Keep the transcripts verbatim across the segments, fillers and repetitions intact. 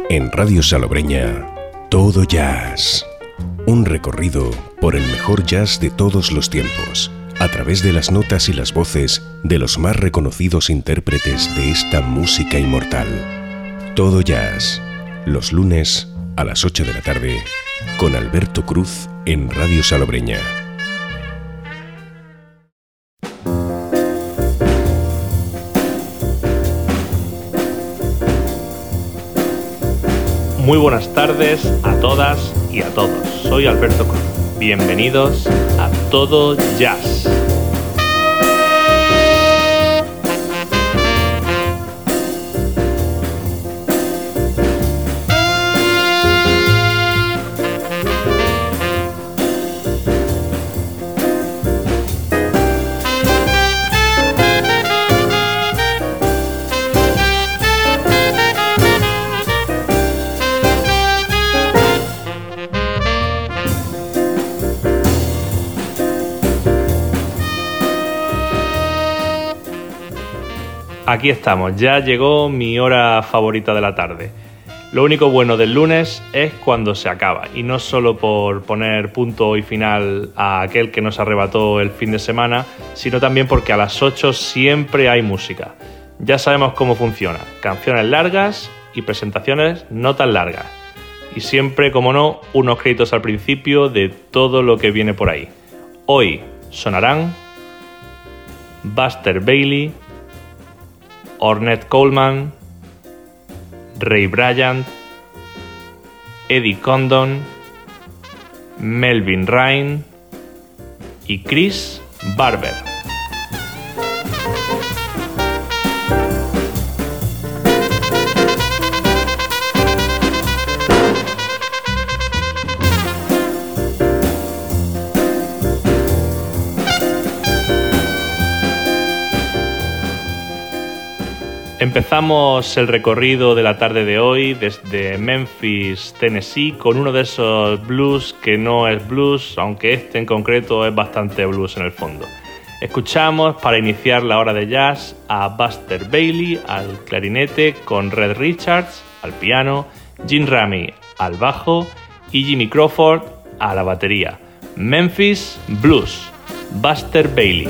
En Radio Salobreña, Todo Jazz. Un recorrido por el mejor jazz de todos los tiempos, a través de las notas y las voces de los más reconocidos intérpretes de esta música inmortal. Todo Jazz, los lunes a las ocho de la tarde, con Alberto Cruz en Radio Salobreña. Muy buenas tardes a todas y a todos. Soy Alberto Cruz. Bienvenidos a Todo Jazz. Aquí estamos, ya llegó mi hora favorita de la tarde. Lo único bueno del lunes es cuando se acaba, y no solo por poner punto y final a aquel que nos arrebató el fin de semana, sino también porque a las ocho siempre hay música. Ya sabemos cómo funciona, canciones largas y presentaciones no tan largas. Y siempre, como no, unos créditos al principio de todo lo que viene por ahí. Hoy sonarán Buster Bailey, Ornette Coleman, Ray Bryant, Eddie Condon, Melvin Ryan y Chris Barber. Empezamos el recorrido de la tarde de hoy desde Memphis, Tennessee, con uno de esos blues que no es blues, aunque este en concreto es bastante blues en el fondo. Escuchamos para iniciar la hora de jazz a Buster Bailey al clarinete con Red Richards al piano, Jim Ramey al bajo y Jimmy Crawford a la batería. Memphis Blues, Buster Bailey.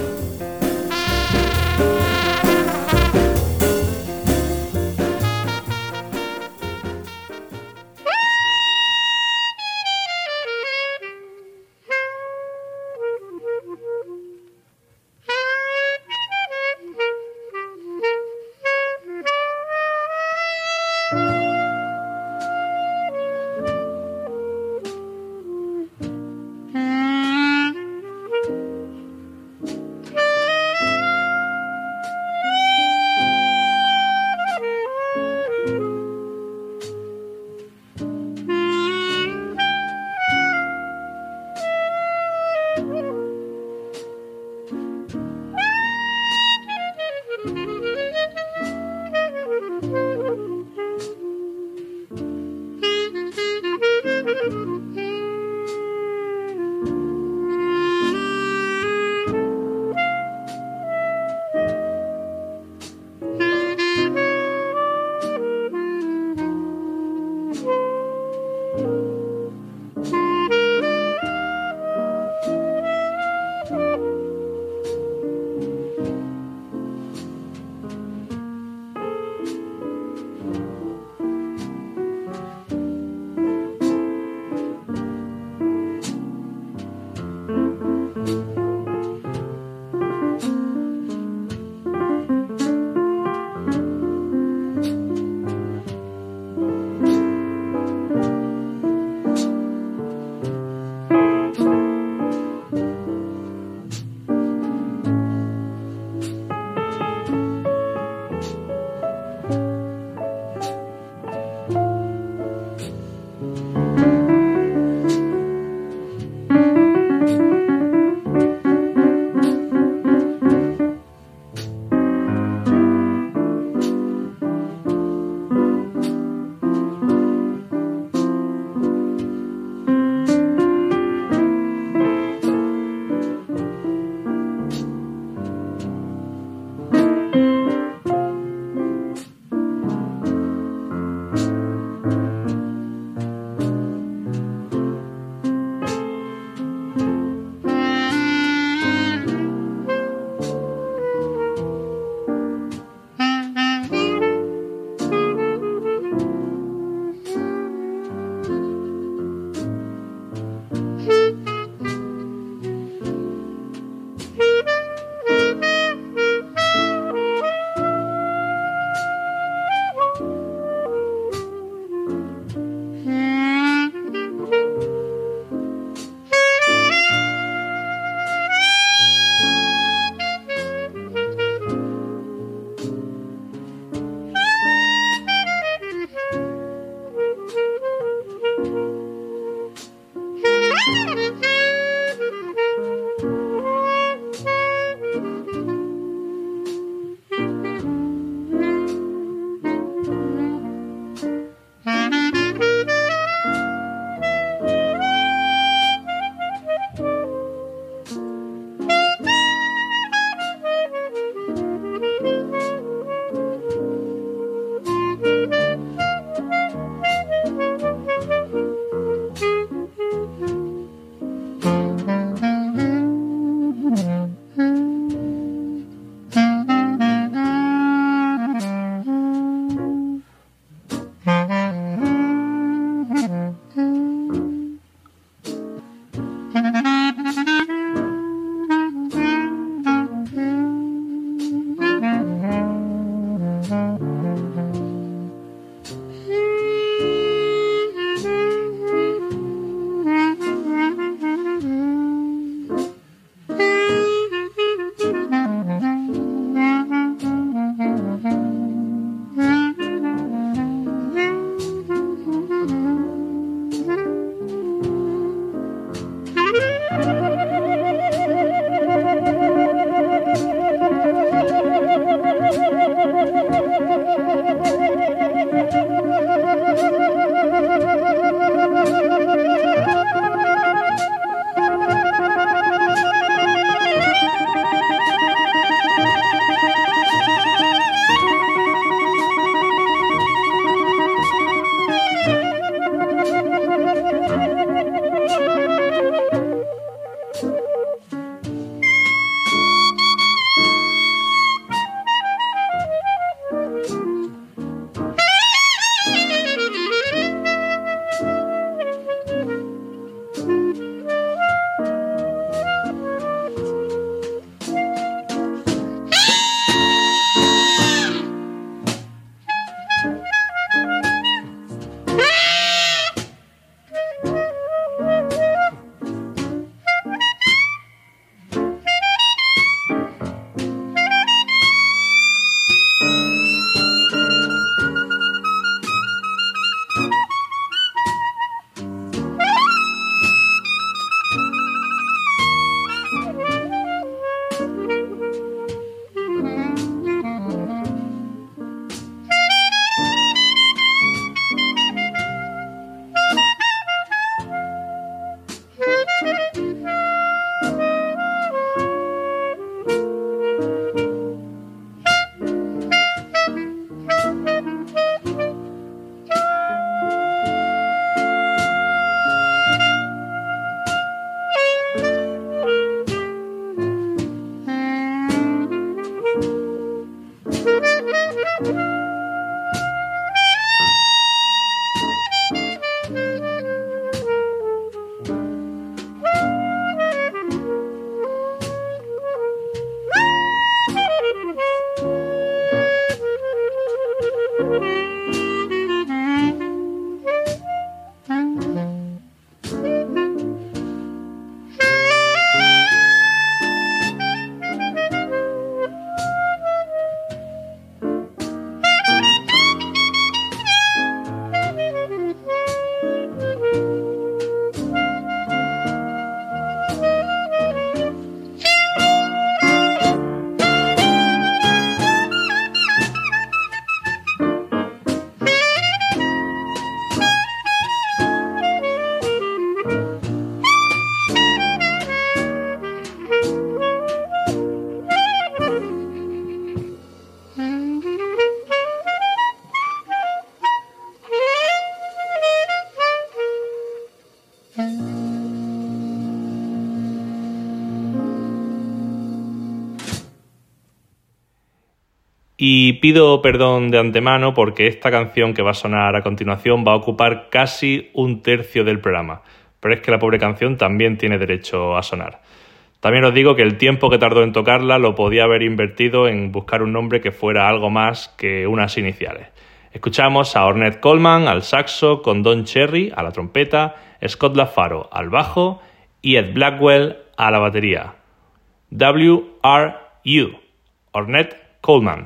Y pido perdón de antemano porque esta canción que va a sonar a continuación va a ocupar casi un tercio del programa. Pero es que la pobre canción también tiene derecho a sonar. También os digo que el tiempo que tardó en tocarla lo podía haber invertido en buscar un nombre que fuera algo más que unas iniciales. Escuchamos a Ornette Coleman al saxo, con Don Cherry a la trompeta, Scott LaFaro al bajo y Ed Blackwell a la batería. W R U, Ornette Coleman.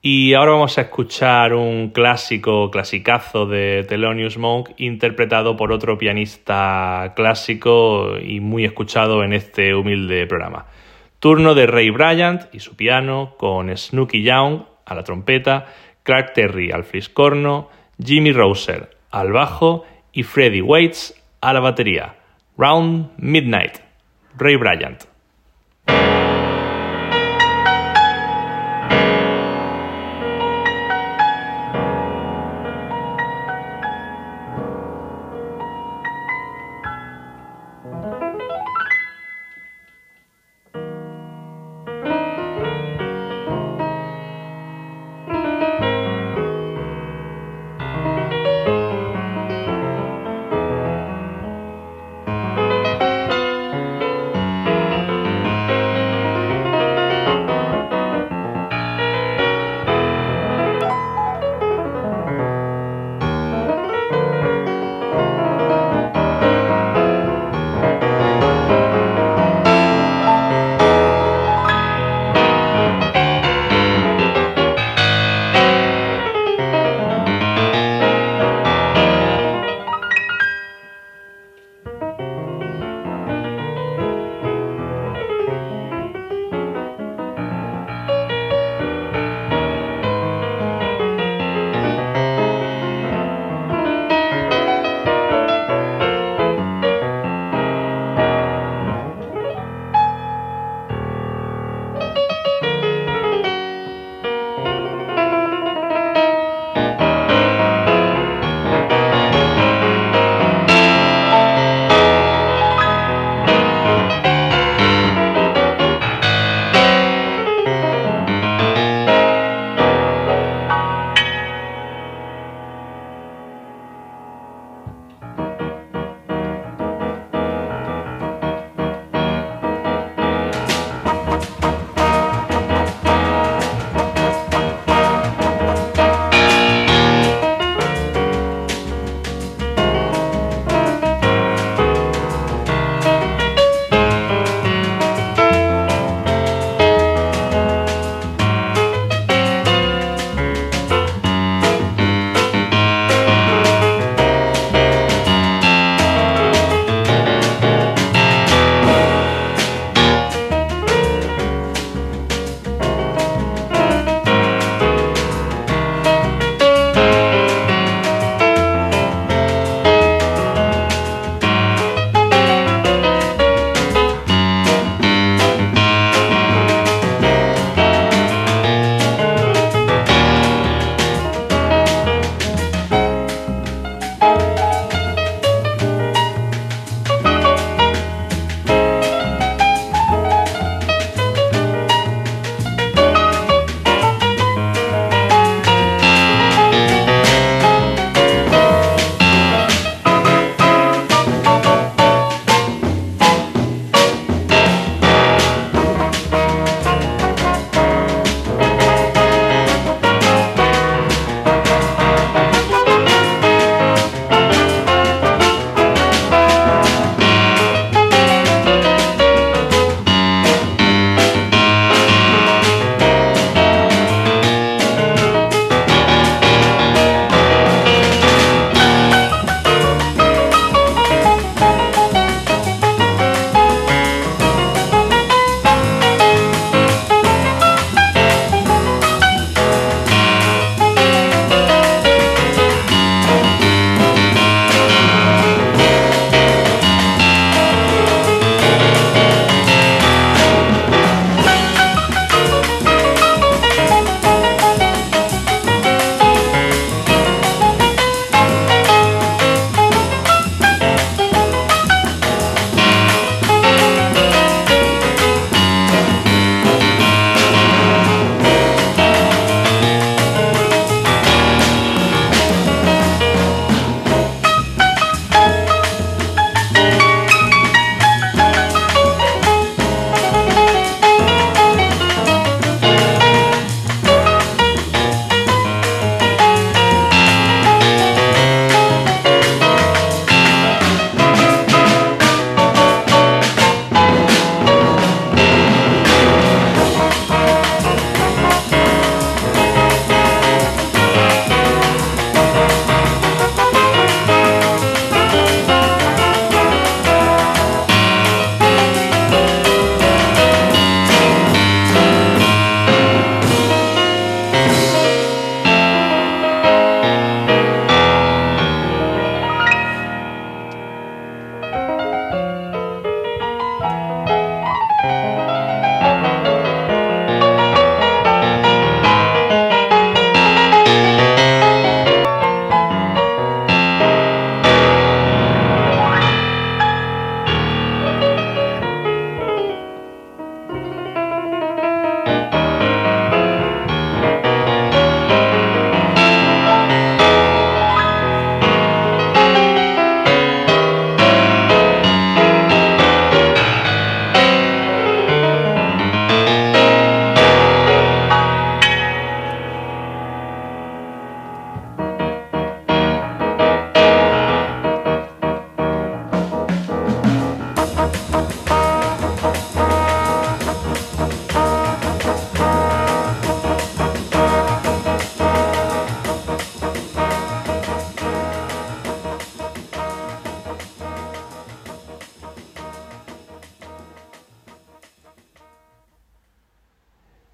Y ahora vamos a escuchar un clásico, clasicazo de Thelonious Monk, interpretado por otro pianista clásico y muy escuchado en este humilde programa. Turno de Ray Bryant y su piano, con Snooky Young a la trompeta, Clark Terry al fliscorno, Jimmy Rouser al bajo y Freddie Waits a la batería. Round Midnight, Ray Bryant.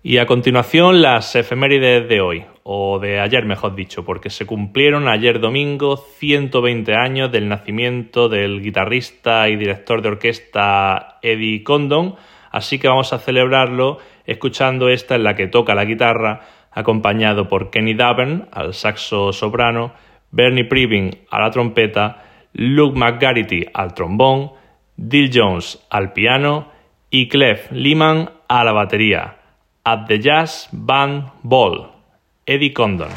Y a continuación las efemérides de hoy, o de ayer mejor dicho, porque se cumplieron ayer domingo ciento veinte años del nacimiento del guitarrista y director de orquesta Eddie Condon, así que vamos a celebrarlo escuchando esta en la que toca la guitarra, acompañado por Kenny Davern al saxo soprano, Bernie Previn a la trompeta, Luke McGarity al trombón, Dill Jones al piano y Clef Lehman a la batería. At the Jazz Band Ball, Eddie Condon.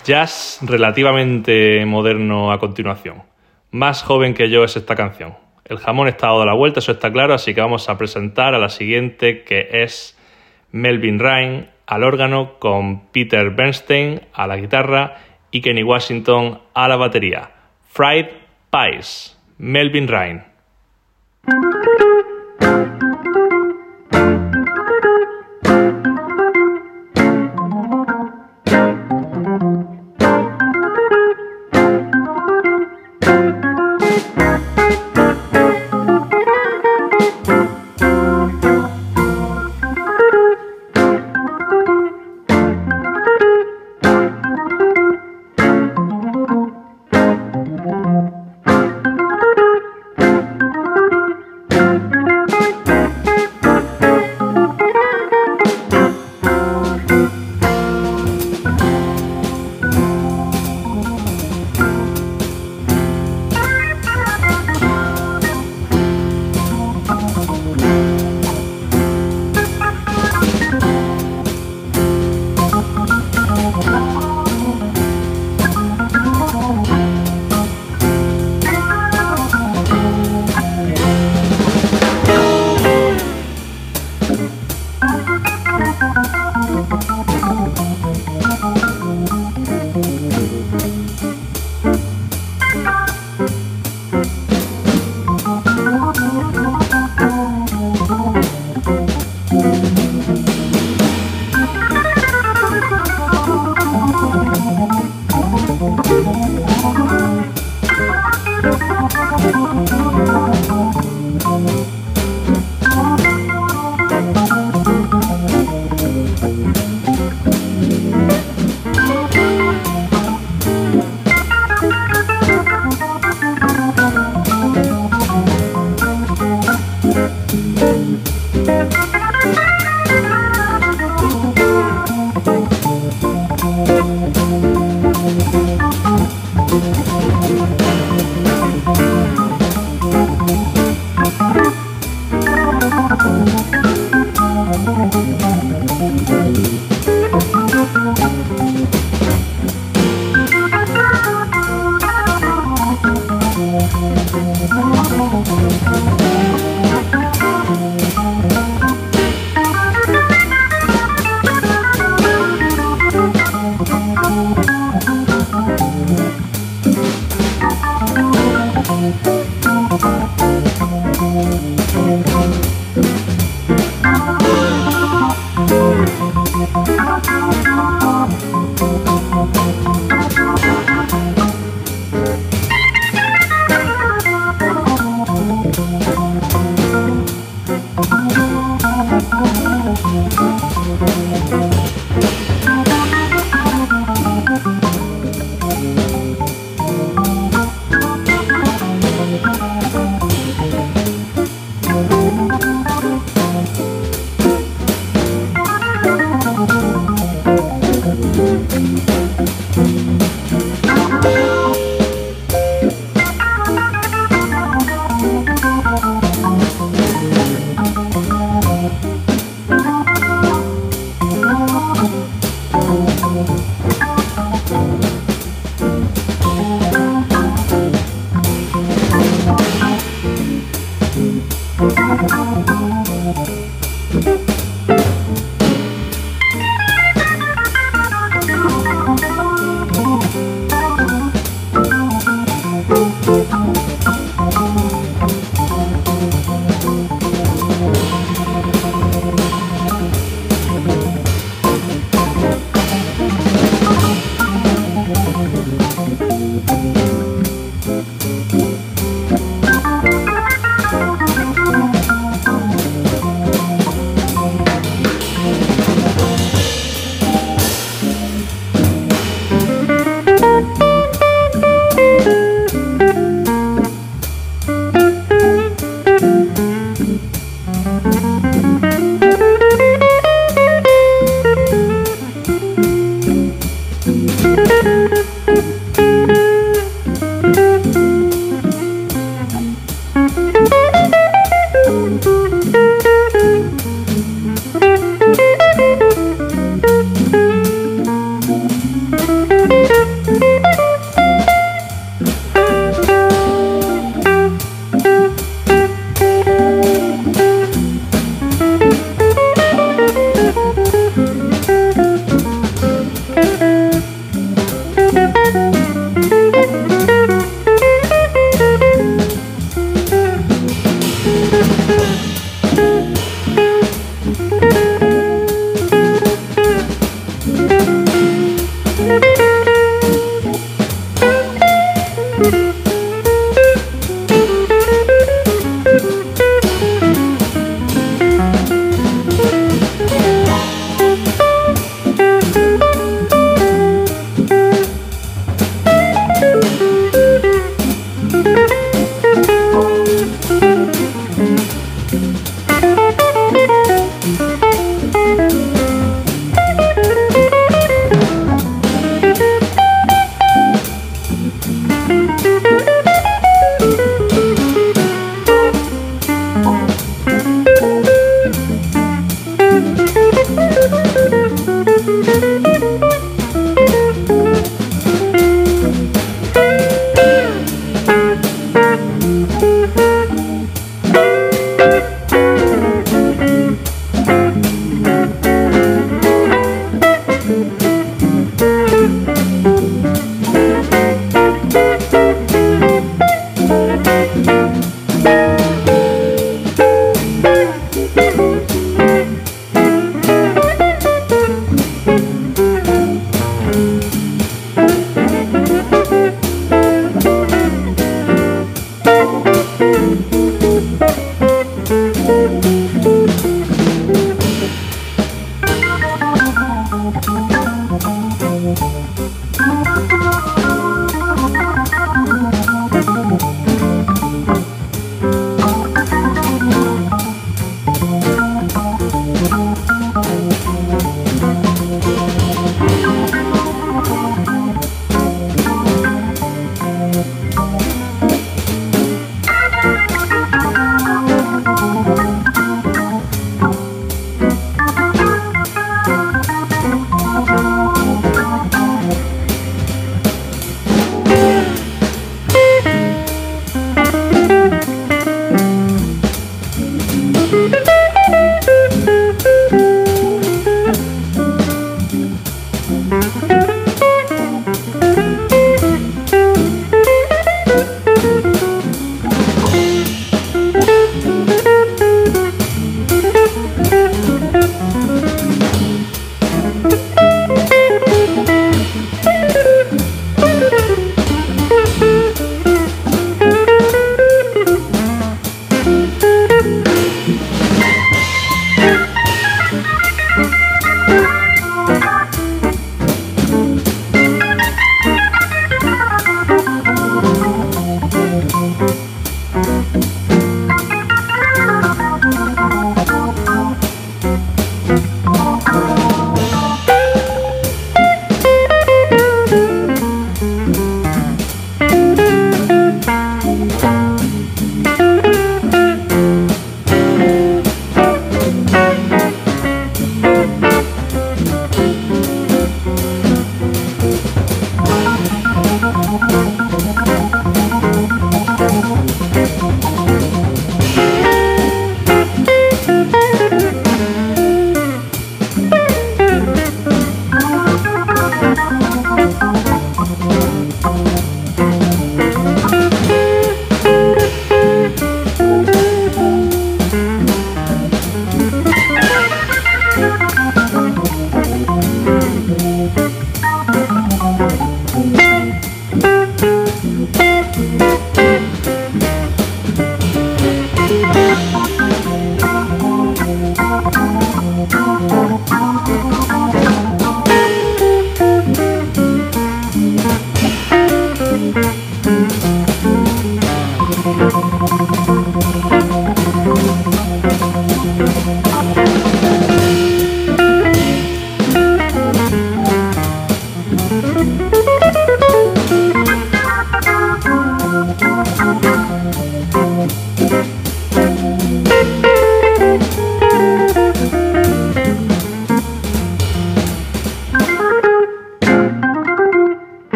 Jazz relativamente moderno a continuación. Más joven que yo es esta canción. El jamón está dado la vuelta, eso está claro, así que vamos a presentar a la siguiente, que es Melvin Rain al órgano con Peter Bernstein a la guitarra y Kenny Washington a la batería. Fried Pies, Melvin Rain.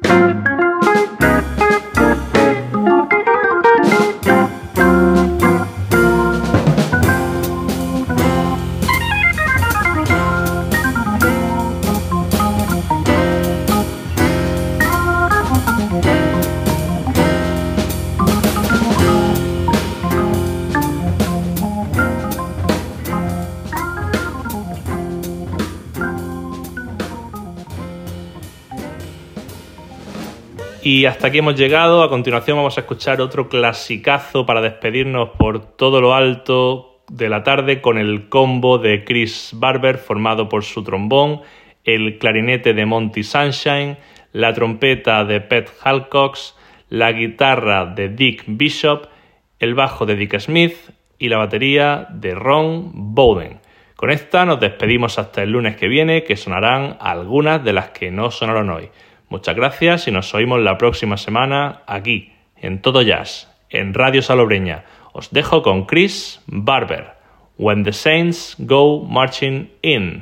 Y hasta aquí hemos llegado. A continuación vamos a escuchar otro clasicazo para despedirnos por todo lo alto de la tarde con el combo de Chris Barber formado por su trombón, el clarinete de Monty Sunshine, la trompeta de Pete Halcox, la guitarra de Dick Bishop, el bajo de Dick Smith y la batería de Ron Bowden. Con esta nos despedimos hasta el lunes que viene, que sonarán algunas de las que no sonaron hoy. Muchas gracias y nos oímos la próxima semana aquí, en Todo Jazz, en Radio Salobreña. Os dejo con Chris Barber, When the Saints Go Marching In.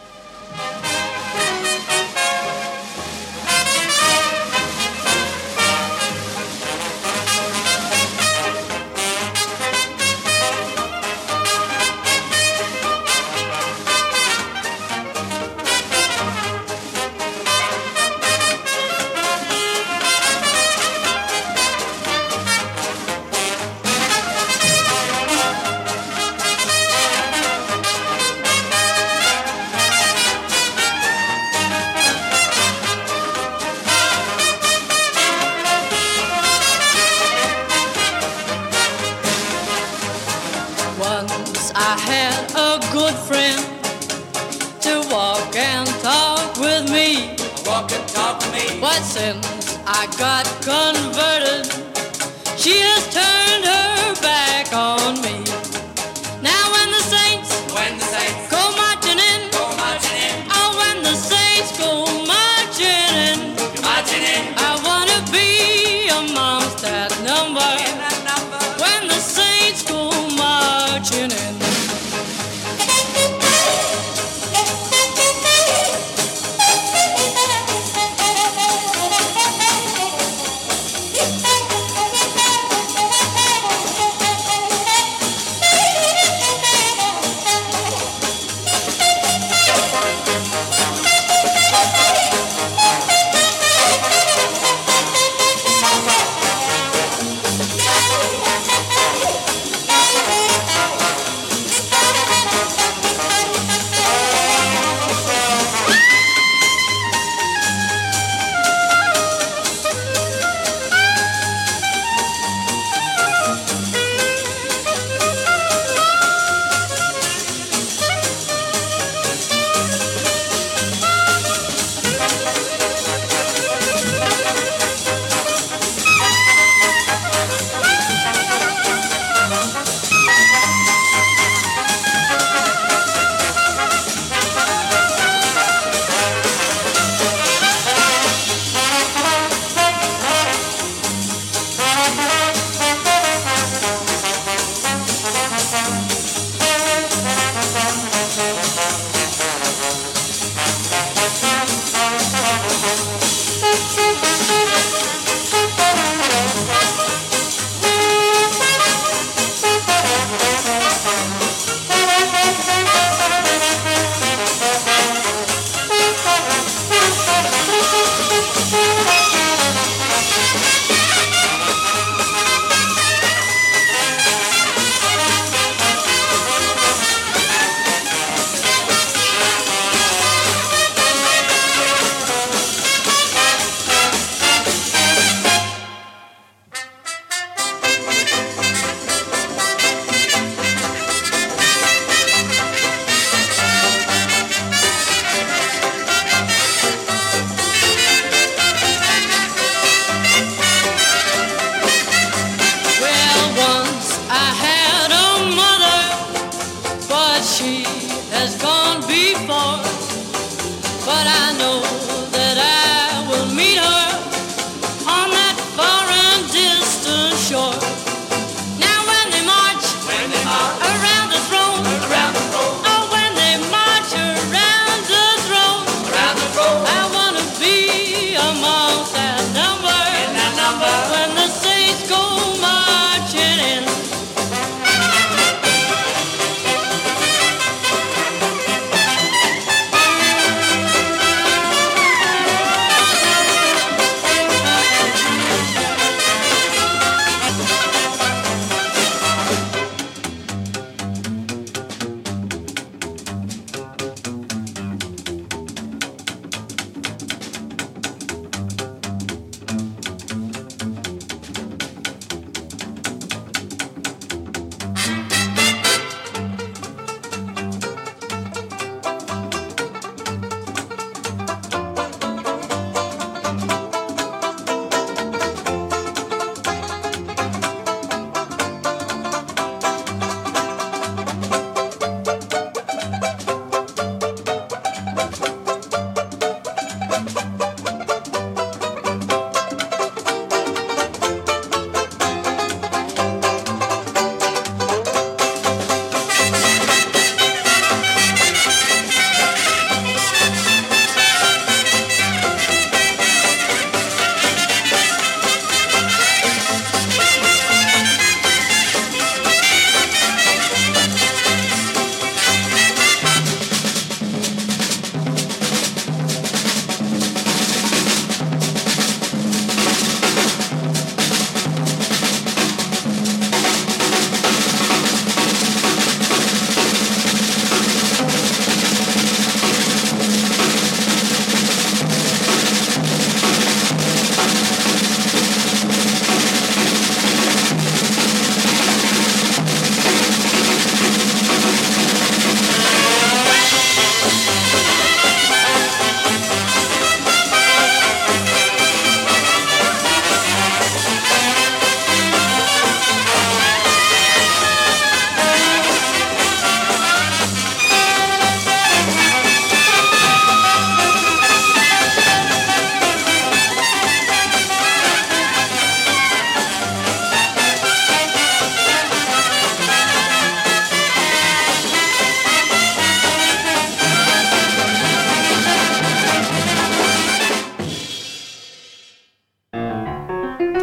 Since I got converted, she has turned her back on me. Now when the saints, when the saints go marching in, go marching in. Oh, when the saints go marching in, marching in. I wanna be amongst that number, in that number. When the saints go marching in. Yeah.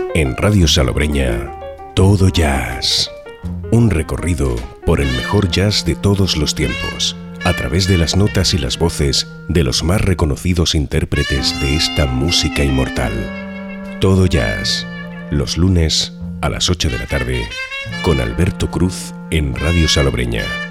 En Radio Salobreña, Todo Jazz. Un recorrido por el mejor jazz de todos los tiempos, a través de las notas y las voces de los más reconocidos intérpretes de esta música inmortal. Todo Jazz, los lunes a las ocho de la tarde, con Alberto Cruz en Radio Salobreña.